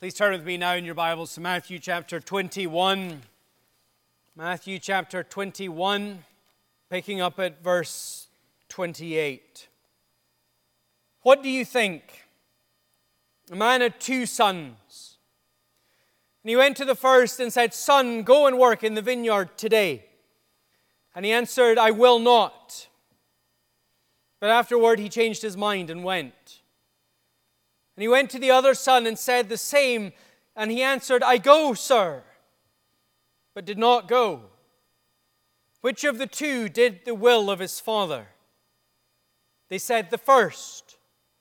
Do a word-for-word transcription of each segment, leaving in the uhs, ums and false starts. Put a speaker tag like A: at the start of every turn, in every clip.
A: Please turn with me now in your Bibles to Matthew chapter twenty-one. Matthew chapter twenty-one, picking up at verse twenty-eight. What do you think? A man had two sons. And he went to the first and said, "Son, go and work in the vineyard today." And he answered, "I will not." But afterward he changed his mind and went. And he went to the other son and said the same. And he answered, "I go, sir," but did not go. Which of the two did the will of his father? They said, "The first."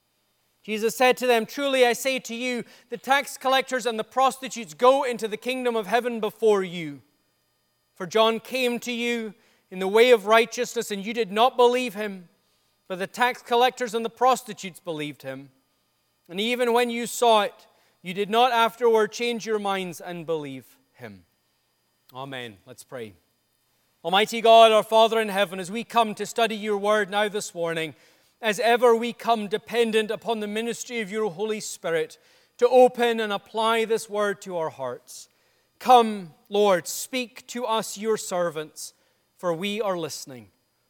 A: Jesus said to them, "Truly I say to you, the tax collectors and the prostitutes go into the kingdom of heaven before you. For John came to you in the way of righteousness, and you did not believe him, but the tax collectors and the prostitutes believed him. And even when you saw it, you did not afterward change your minds and believe him." Amen. Let's pray. Almighty God, our Father in heaven, as we come to study your word now this morning, as ever we come dependent upon the ministry of your Holy Spirit to open and apply this word to our hearts. Come, Lord, speak to us, your servants, for we are listening.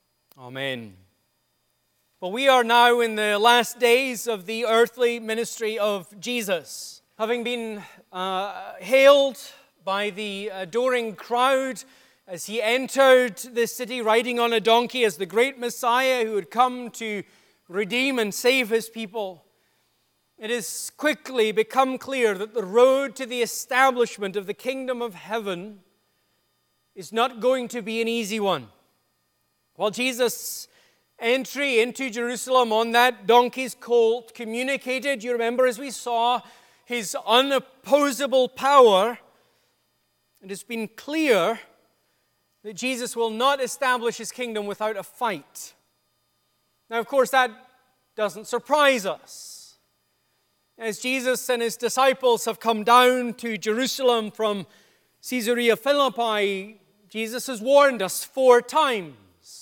A: Amen. Well, we are now in the last days of the earthly ministry of Jesus. Having been uh, hailed by the adoring crowd as he entered the city riding on a donkey as the great Messiah who had come to redeem and save his people, it has quickly become clear that the road to the establishment of the kingdom of heaven is not going to be an easy one. While Jesus' entry into Jerusalem on that donkey's colt communicated, you remember as we saw, his unopposable power, it has been clear that Jesus will not establish his kingdom without a fight. Now, of course, that doesn't surprise us. As Jesus and his disciples have come down to Jerusalem from Caesarea Philippi, Jesus has warned us four times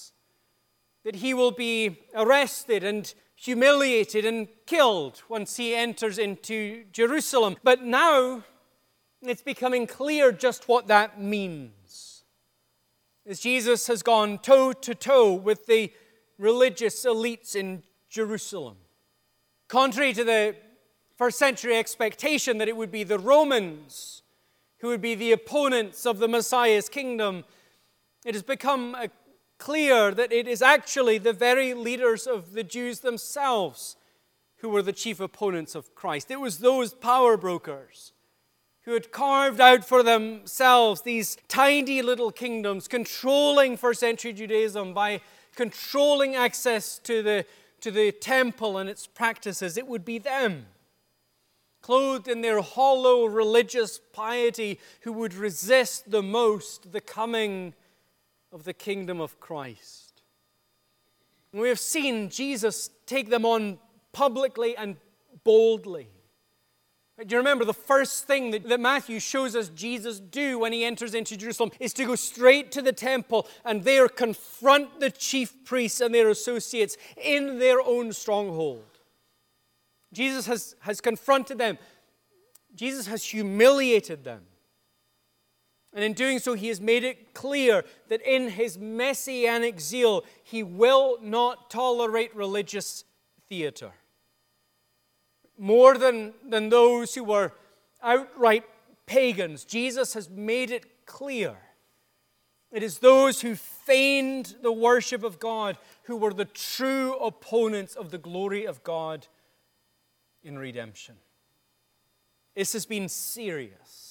A: that he will be arrested and humiliated and killed once he enters into Jerusalem. But now it's becoming clear just what that means, as Jesus has gone toe-to-toe with the religious elites in Jerusalem. Contrary to the first century expectation that it would be the Romans who would be the opponents of the Messiah's kingdom, it has become a clear that it is actually the very leaders of the Jews themselves who were the chief opponents of Christ. It was those power brokers who had carved out for themselves these tiny little kingdoms, controlling first century Judaism by controlling access to the, to the temple and its practices. It would be them, clothed in their hollow religious piety, who would resist the most the coming of the kingdom of Christ. And we have seen Jesus take them on publicly and boldly. Do you remember the first thing that, that Matthew shows us Jesus do when he enters into Jerusalem is to go straight to the temple and there confront the chief priests and their associates in their own stronghold. Jesus has, has confronted them. Jesus has humiliated them. And in doing so, he has made it clear that in his messianic zeal, he will not tolerate religious theater. More than, than those who were outright pagans, Jesus has made it clear it is those who feigned the worship of God who were the true opponents of the glory of God in redemption. This has been serious.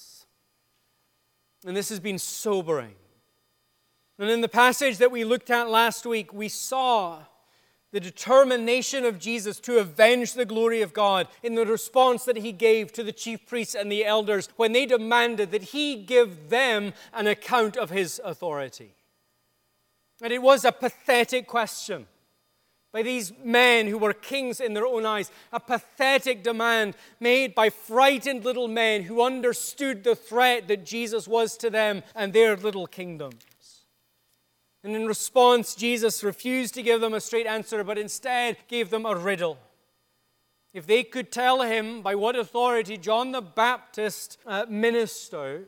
A: And this has been sobering. And in the passage that we looked at last week, we saw the determination of Jesus to avenge the glory of God in the response that he gave to the chief priests and the elders when they demanded that he give them an account of his authority. And it was a pathetic question by these men who were kings in their own eyes, a pathetic demand made by frightened little men who understood the threat that Jesus was to them and their little kingdoms. And in response, Jesus refused to give them a straight answer, but instead gave them a riddle. if they could tell him by what authority John the Baptist uh, ministered,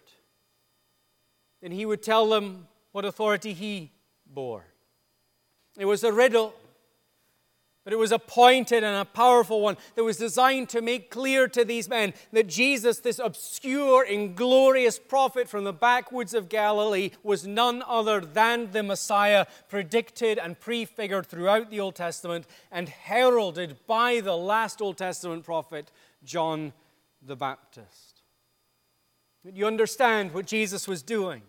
A: then he would tell them what authority he bore. It was a riddle, but it was a pointed and a powerful one that was designed to make clear to these men that Jesus, this obscure, inglorious prophet from the backwoods of Galilee, was none other than the Messiah, predicted and prefigured throughout the Old Testament and heralded by the last Old Testament prophet, John the Baptist. But you understand what Jesus was doing.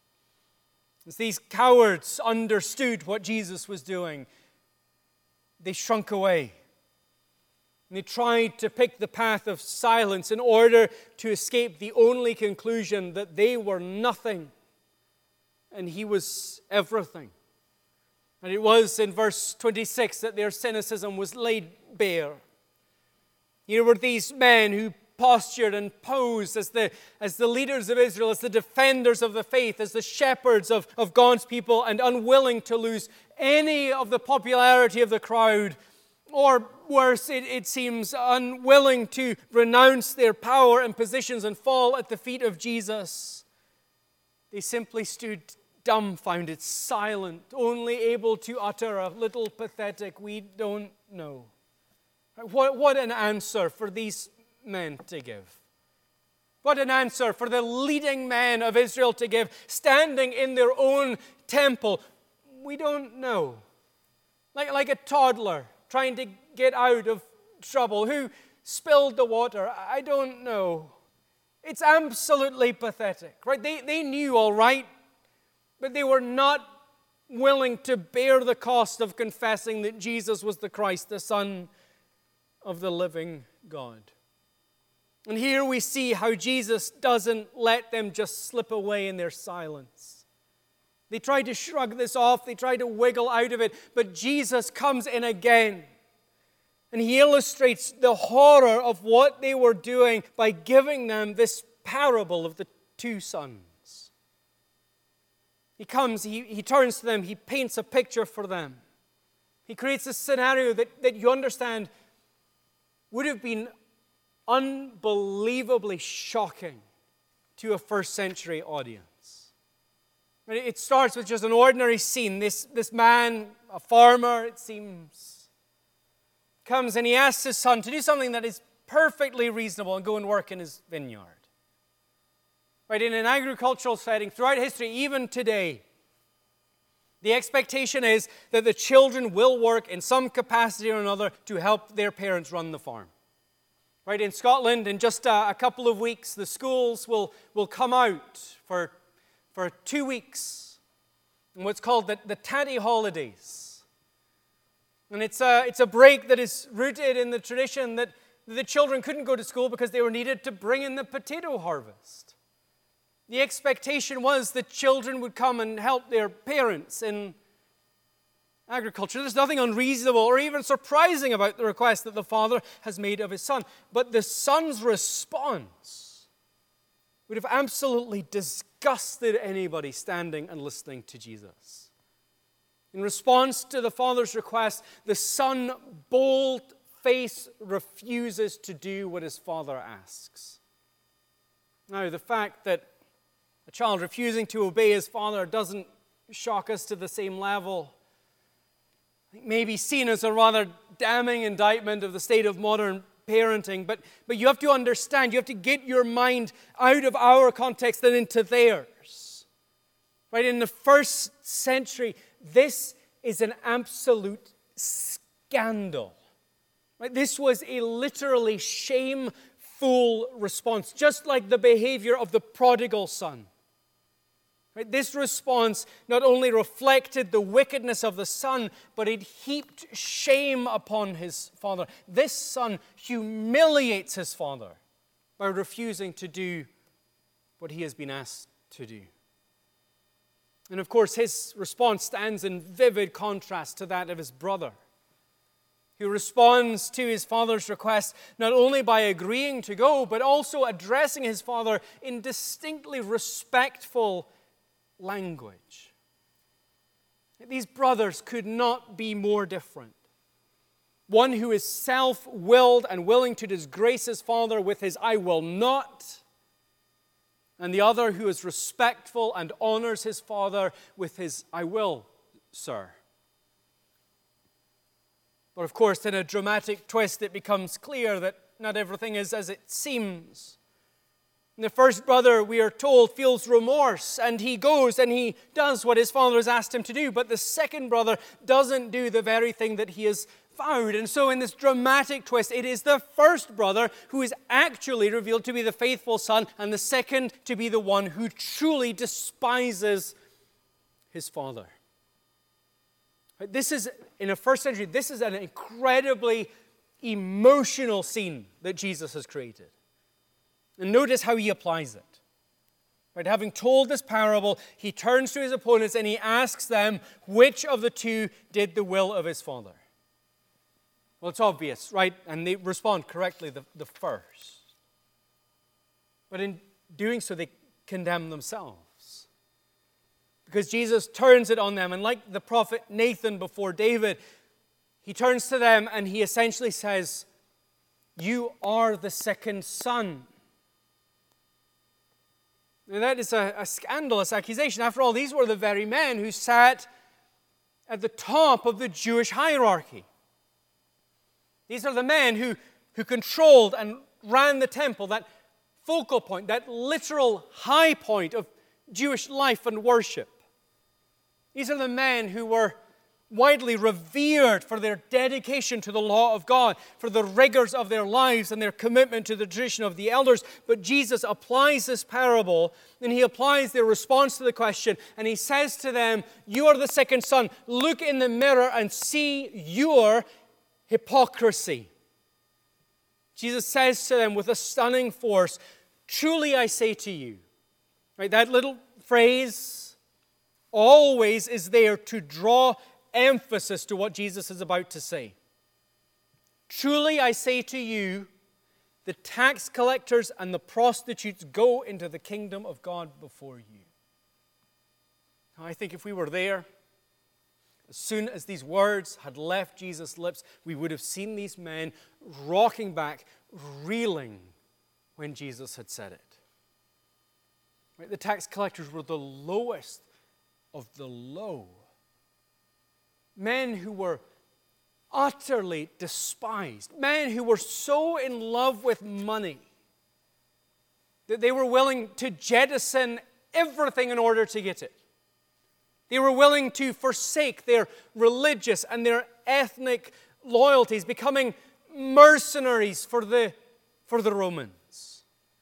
A: As these cowards understood what Jesus was doing, they shrunk away. And they tried to pick the path of silence in order to escape the only conclusion that they were nothing and he was everything. And it was in verse twenty-six that their cynicism was laid bare. Here were these men who postured and posed as the, as the leaders of Israel, as the defenders of the faith, as the shepherds of, of God's people, and unwilling to lose any of the popularity of the crowd, or worse, it, it seems, unwilling to renounce their power and positions and fall at the feet of Jesus. They simply stood dumbfounded, silent, only able to utter a little pathetic, "We don't know." What, what an answer for these men to give. What an answer for the leading men of Israel to give, standing in their own temple. We don't know. Like, like a toddler trying to get out of trouble. Who spilled the water? I don't know. It's absolutely pathetic, right? They, they knew all right, but they were not willing to bear the cost of confessing that Jesus was the Christ, the Son of the living God. And here we see how Jesus doesn't let them just slip away in their silence. They try to shrug this off, they try to wiggle out of it, but Jesus comes in again. And he illustrates the horror of what they were doing by giving them this parable of the two sons. He comes, he, he turns to them, he paints a picture for them. He creates a scenario that, that you understand would have been unbelievably shocking to a first century audience. It starts with just an ordinary scene. This, this man, a farmer, it seems, comes and he asks his son to do something that is perfectly reasonable and go and work in his vineyard. Right, in an agricultural setting, throughout history, even today, the expectation is that the children will work in some capacity or another to help their parents run the farm. Right, in Scotland, in just a, a couple of weeks, the schools will, will come out for, for two weeks in what's called the, the Tatty Holidays. And it's a, it's a break that is rooted in the tradition that the children couldn't go to school because they were needed to bring in the potato harvest. The expectation was that children would come and help their parents in agriculture. There's nothing unreasonable or even surprising about the request that the father has made of his son. But the son's response would have absolutely disgusted anybody standing and listening to Jesus. In response to the father's request, the son bold-faced refuses to do what his father asks. Now, the fact that a child refusing to obey his father doesn't shock us to the same level. It may be seen as a rather damning indictment of the state of modern parenting, but, but you have to understand, you have to get your mind out of our context and into theirs. Right? In the first century, this is an absolute scandal. Right? This was a literally shameful response, just like the behavior of the prodigal son. Right? This response not only reflected the wickedness of the son, but it heaped shame upon his father. This son humiliates his father by refusing to do what he has been asked to do. And of course, his response stands in vivid contrast to that of his brother, who responds to his father's request not only by agreeing to go, but also addressing his father in distinctly respectful language. These brothers could not be more different. One who is self-willed and willing to disgrace his father with his "I will not," and the other who is respectful and honors his father with his "I will, sir." But of course, in a dramatic twist, it becomes clear that not everything is as it seems. And the first brother, we are told, feels remorse, and he goes and he does what his father has asked him to do. But the second brother doesn't do the very thing that he has vowed. And so in this dramatic twist, it is the first brother who is actually revealed to be the faithful son, and the second to be the one who truly despises his father. This is, in the first century, this is an incredibly emotional scene that Jesus has created. And notice how he applies it. Right, having told this parable, he turns to his opponents and he asks them which of the two did the will of his father. Well, it's obvious, right? And they respond correctly, the, the first. But in doing so, they condemn themselves. Because Jesus turns it on them, and like the prophet Nathan before David, he turns to them and he essentially says, "You are the second son." Now that is a, a scandalous accusation. After all, these were the very men who sat at the top of the Jewish hierarchy. These are the men who, who controlled and ran the temple, that focal point, that literal high point of Jewish life and worship. These are the men who were widely revered for their dedication to the law of God, for the rigors of their lives and their commitment to the tradition of the elders. But Jesus applies this parable, and he applies their response to the question, and he says to them, "You are the second son. Look in the mirror and see your hypocrisy." Jesus says to them with a stunning force, "Truly I say to you," right? That little phrase always is there to draw emphasis to what Jesus is about to say. "Truly I say to you, the tax collectors and the prostitutes go into the kingdom of God before you." Now, I think if we were there, as soon as these words had left Jesus' lips, we would have seen these men rocking back, reeling when Jesus had said it. Right? The tax collectors were the lowest of the low. Men who were utterly despised. Men who were so in love with money that they were willing to jettison everything in order to get it. They were willing to forsake their religious and their ethnic loyalties, becoming mercenaries for the, for the Romans.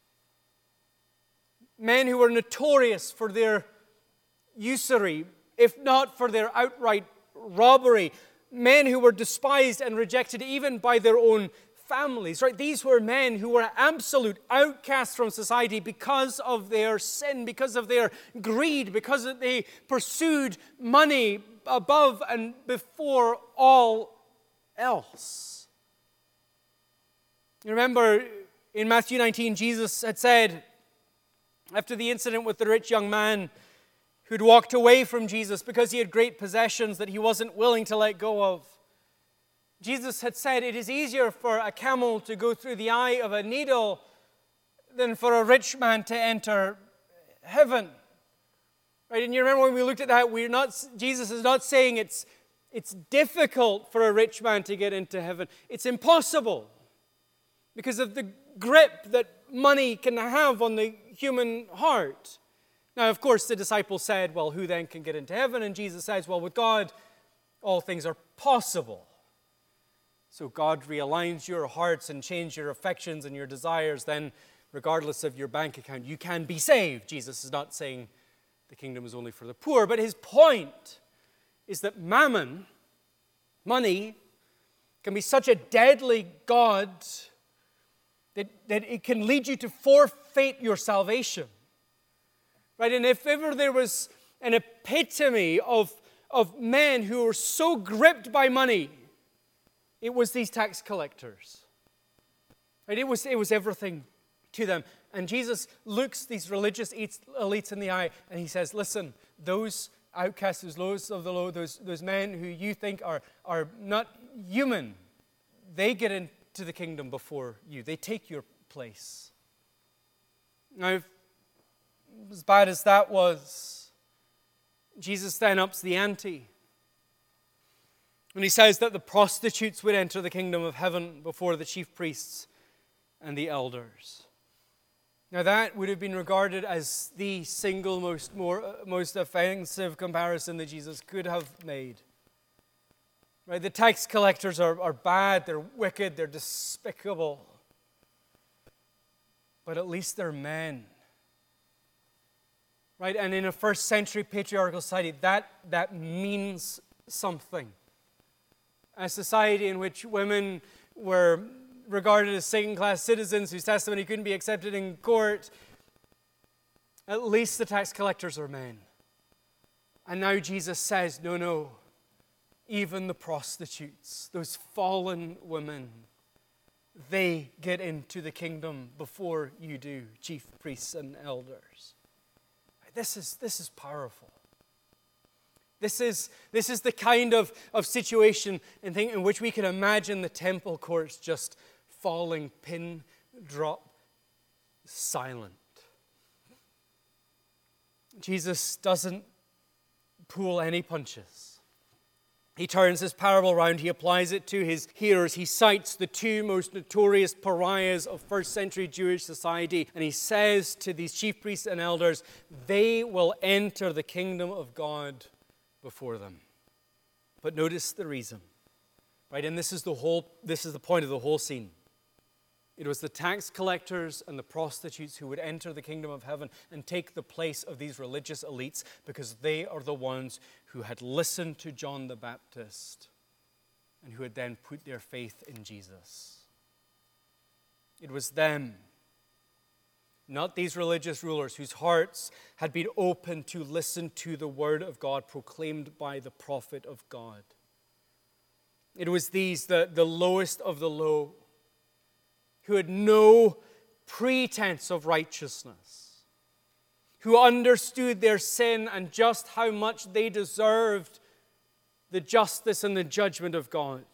A: Men who were notorious for their usury, if not for their outright robbery. Men who were despised and rejected even by their own families, right? These were men who were absolute outcasts from society because of their sin, because of their greed, because they pursued money above and before all else. You remember in Matthew nineteen, Jesus had said, after the incident with the rich young man who'd walked away from Jesus because he had great possessions that he wasn't willing to let go of, Jesus had said, "It is easier for a camel to go through the eye of a needle than for a rich man to enter heaven." Right? And you remember when we looked at that, we're not, Jesus is not saying it's, it's difficult for a rich man to get into heaven. It's impossible because of the grip that money can have on the human heart. Now, of course, the disciples said, "Well, who then can get into heaven?" And Jesus says, "Well, with God, all things are possible." So God realigns your hearts and changes your affections and your desires, then regardless of your bank account, you can be saved. Jesus is not saying the kingdom is only for the poor, but his point is that mammon, money, can be such a deadly god that, that it can lead you to forfeit your salvation. Right? And if ever there was an epitome of, of men who were so gripped by money, it was these tax collectors. Right? It was, it was everything to them. And Jesus looks these religious elites in the eye and he says, "Listen, those outcasts, those lowest of the low, those, those men who you think are, are not human, they get into the kingdom before you. They take your place. Now, as bad as that was, Jesus then ups the ante. When he says that the prostitutes would enter the kingdom of heaven before the chief priests and the elders. Now that would have been regarded as the single most, more, most offensive comparison that Jesus could have made. Right? The tax collectors are, are bad, they're wicked, they're despicable. But at least they're men. Right? And in a first century patriarchal society, that, that means something. A society in which women were regarded as second-class citizens whose testimony couldn't be accepted in court, at least the tax collectors are men. And now Jesus says, no, no, even the prostitutes, those fallen women, they get into the kingdom before you do, chief priests and elders. This is, this is powerful. This is, this is the kind of, of situation and thing in which we can imagine the temple courts just falling pin drop silent. Jesus doesn't pull any punches. He turns his parable around, he applies it to his hearers. He cites the two most notorious pariahs of first century Jewish society, and he says to these chief priests and elders, they will enter the kingdom of God before them. But notice the reason, right? And this is the whole, this is the point of the whole scene. It was the tax collectors and the prostitutes who would enter the kingdom of heaven and take the place of these religious elites because they are the ones who had listened to John the Baptist and who had then put their faith in Jesus. It was them, not these religious rulers whose hearts had been open to listen to the word of God proclaimed by the prophet of God. It was these, the, the lowest of the low, who had no pretense of righteousness, who understood their sin and just how much they deserved the justice and the judgment of God.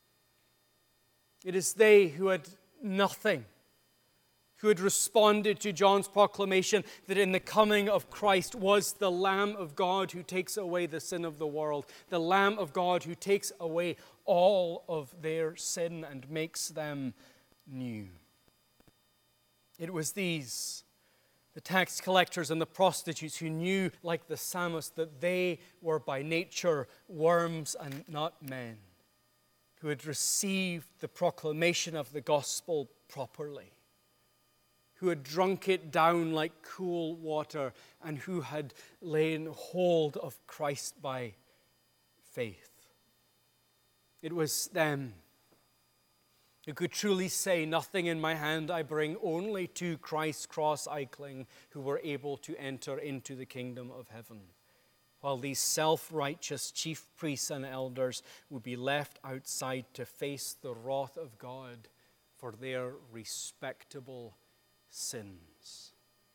A: It is they who had nothing, who had responded to John's proclamation that in the coming of Christ was the Lamb of God who takes away the sin of the world, the Lamb of God who takes away all of their sin and makes them new. It was these, the tax collectors and the prostitutes, who knew, like the psalmist, that they were by nature worms and not men, who had received the proclamation of the gospel properly, who had drunk it down like cool water, and who had laid hold of Christ by faith. It was them who could truly say, nothing in my hand I bring, only to Christ's cross I cling, who were able to enter into the kingdom of heaven, while these self-righteous chief priests and elders would be left outside to face the wrath of God for their respectable sins.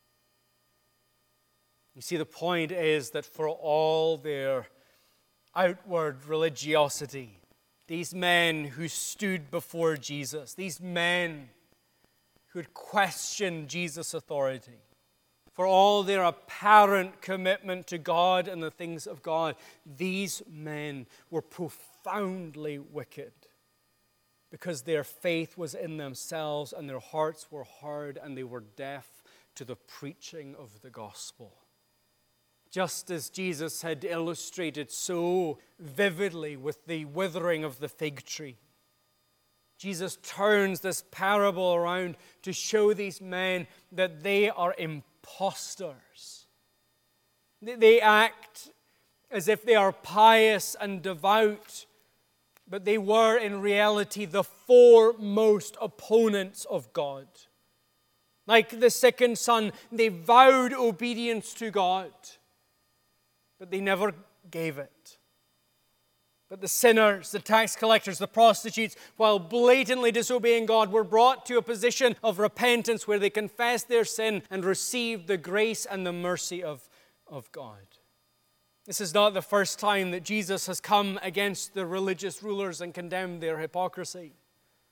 A: You see, the point is that for all their outward religiosity, these men who stood before Jesus, these men who had questioned Jesus' authority, for all their apparent commitment to God and the things of God, these men were profoundly wicked because their faith was in themselves and their hearts were hard and they were deaf to the preaching of the gospel. Just as Jesus had illustrated so vividly with the withering of the fig tree, Jesus turns this parable around to show these men that they are impostors. They act as if they are pious and devout, but they were in reality the foremost opponents of God. Like the second son, they vowed obedience to God, but they never gave it. But the sinners, the tax collectors, the prostitutes, while blatantly disobeying God, were brought to a position of repentance where they confessed their sin and received the grace and the mercy of, of God. This is not the first time that Jesus has come against the religious rulers and condemned their hypocrisy.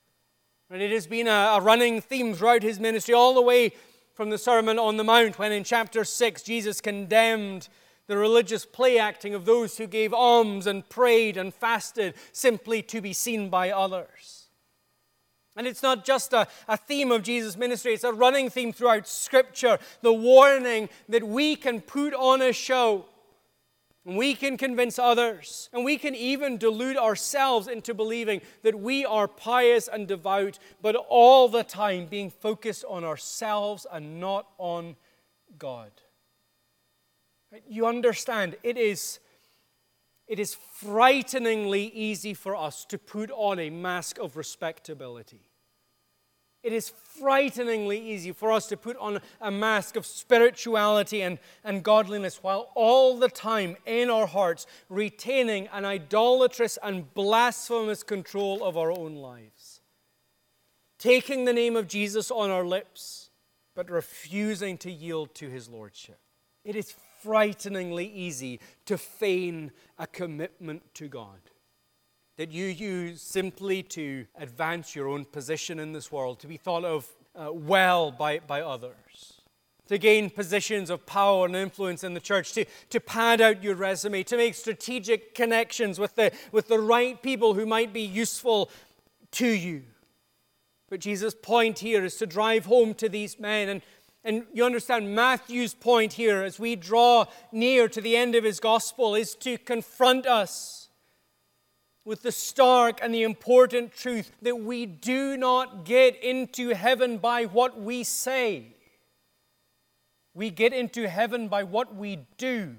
A: And it has been a, a running theme throughout his ministry, all the way from the Sermon on the Mount, when in chapter six Jesus condemned the religious play acting of those who gave alms and prayed and fasted simply to be seen by others. And it's not just a, a theme of Jesus' ministry, it's a running theme throughout Scripture, the warning that we can put on a show, and we can convince others, and we can even delude ourselves into believing that we are pious and devout, but all the time being focused on ourselves and not on God. You understand, it is, it is frighteningly easy for us to put on a mask of respectability. It is frighteningly easy for us to put on a mask of spirituality and, and godliness, while all the time in our hearts retaining an idolatrous and blasphemous control of our own lives. Taking the name of Jesus on our lips, but refusing to yield to his lordship. It is frighteningly easy to feign a commitment to God that you use simply to advance your own position in this world, to be thought of uh, well by, by others, to gain positions of power and influence in the church, to, to pad out your resume, to make strategic connections with the, with the right people who might be useful to you. But Jesus' point here is to drive home to these men. And And you understand Matthew's point here as we draw near to the end of his gospel is to confront us with the stark and the important truth that we do not get into heaven by what we say. We get into heaven by what we do.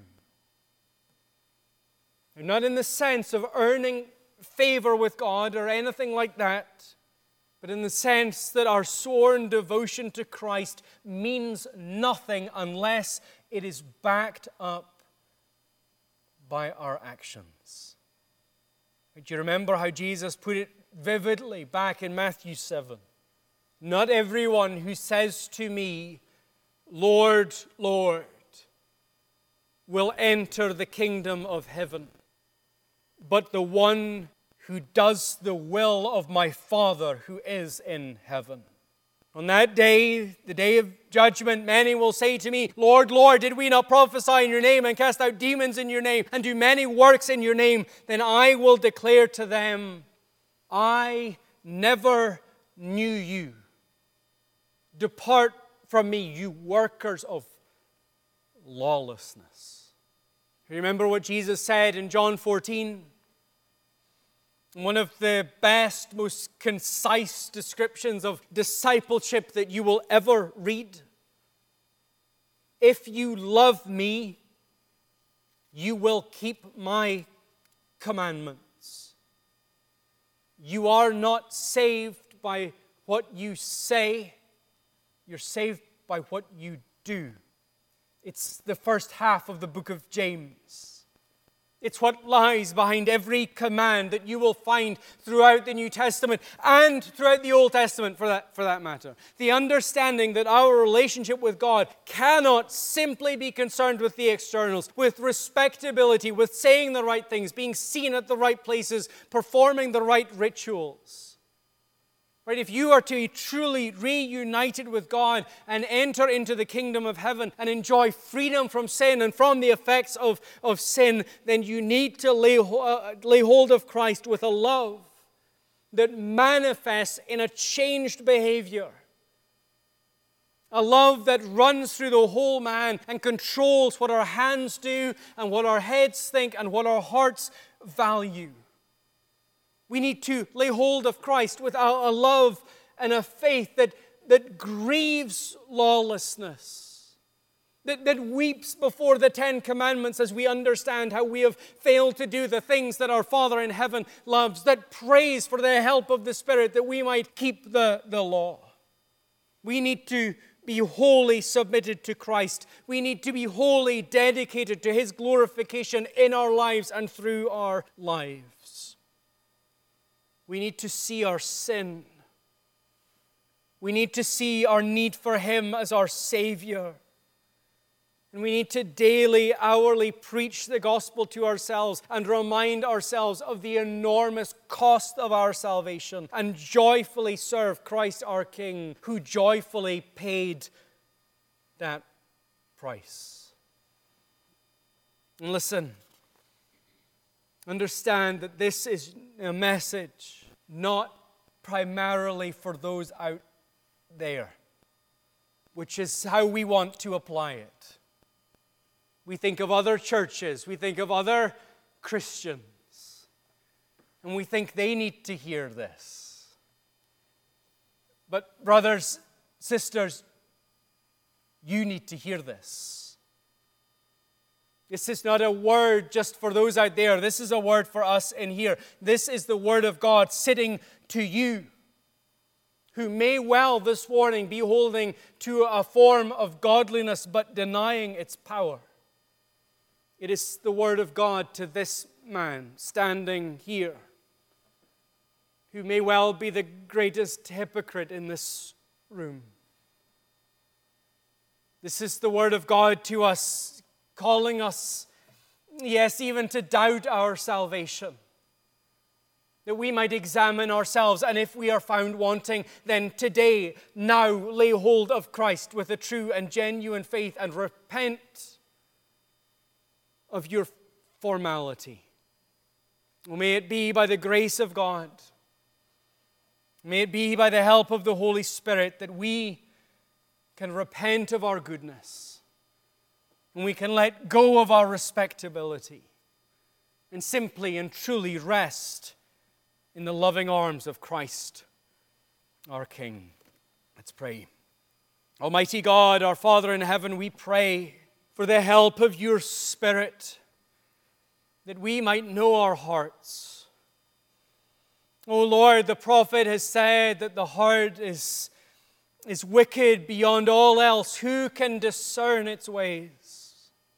A: And not in the sense of earning favor with God or anything like that, but in the sense that our sworn devotion to Christ means nothing unless it is backed up by our actions. Do you remember how Jesus put it vividly back in Matthew seven? Not everyone who says to me, Lord, Lord, will enter the kingdom of heaven, but the one who does the will of my Father who is in heaven. On that day, the day of judgment, many will say to me, Lord, Lord, did we not prophesy in your name and cast out demons in your name and do many works in your name? Then I will declare to them, I never knew you. Depart from me, you workers of lawlessness. Remember what Jesus said in John fourteen? One of the best, most concise descriptions of discipleship that you will ever read. If you love me, you will keep my commandments. You are not saved by what you say. You're saved by what you do. It's the first half of the book of James. It's what lies behind every command that you will find throughout the New Testament and throughout the Old Testament for that, for that matter. The understanding that our relationship with God cannot simply be concerned with the externals, with respectability, with saying the right things, being seen at the right places, performing the right rituals. Right? If you are to be truly reunited with God and enter into the kingdom of heaven and enjoy freedom from sin and from the effects of, of sin, then you need to lay, uh, lay hold of Christ with a love that manifests in a changed behavior. A love that runs through the whole man and controls what our hands do and what our heads think and what our hearts value. We need to lay hold of Christ with a, a love and a faith that, that grieves lawlessness, that, that weeps before the Ten Commandments as we understand how we have failed to do the things that our Father in heaven loves, that prays for the help of the Spirit that we might keep the, the law. We need to be wholly submitted to Christ. We need to be wholly dedicated to His glorification in our lives and through our lives. We need to see our sin. We need to see our need for Him as our Savior. And we need to daily, hourly preach the gospel to ourselves and remind ourselves of the enormous cost of our salvation and joyfully serve Christ our King, who joyfully paid that price. And listen, understand that this is a message not primarily for those out there, which is how we want to apply it. We think of other churches, we think of other Christians, and we think they need to hear this. But brothers, sisters, you need to hear this. This is not a word just for those out there. This is a word for us in here. This is the word of God sitting to you, who may well this morning be holding to a form of godliness but denying its power. It is the word of God to this man standing here, who may well be the greatest hypocrite in this room. This is the word of God to us, calling us, yes, even to doubt our salvation, that we might examine ourselves, and if we are found wanting, then today, now, lay hold of Christ with a true and genuine faith and repent of your formality. Well, may it be by the grace of God, may it be by the help of the Holy Spirit that we can repent of our goodness, and we can let go of our respectability, and simply and truly rest in the loving arms of Christ, our King. Let's pray. Almighty God, our Father in heaven, we pray for the help of your Spirit, that we might know our hearts. O Lord, the prophet has said that the heart is, is wicked beyond all else. Who can discern its ways?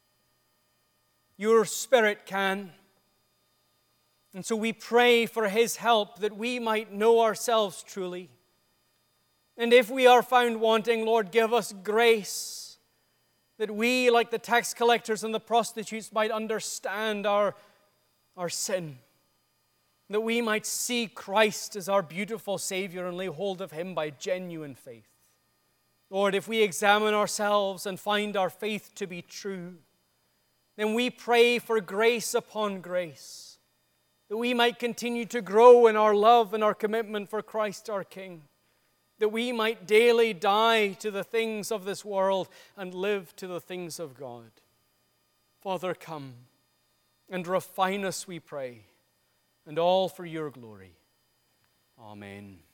A: Your Spirit can. And so we pray for his help, that we might know ourselves truly. And if we are found wanting, Lord, give us grace, that we, like the tax collectors and the prostitutes, might understand our, our sin, that we might see Christ as our beautiful Savior and lay hold of him by genuine faith. Lord, if we examine ourselves and find our faith to be true, then we pray for grace upon grace, that we might continue to grow in our love and our commitment for Christ our King, that we might daily die to the things of this world and live to the things of God. Father, come and refine us, we pray, and all for your glory. Amen.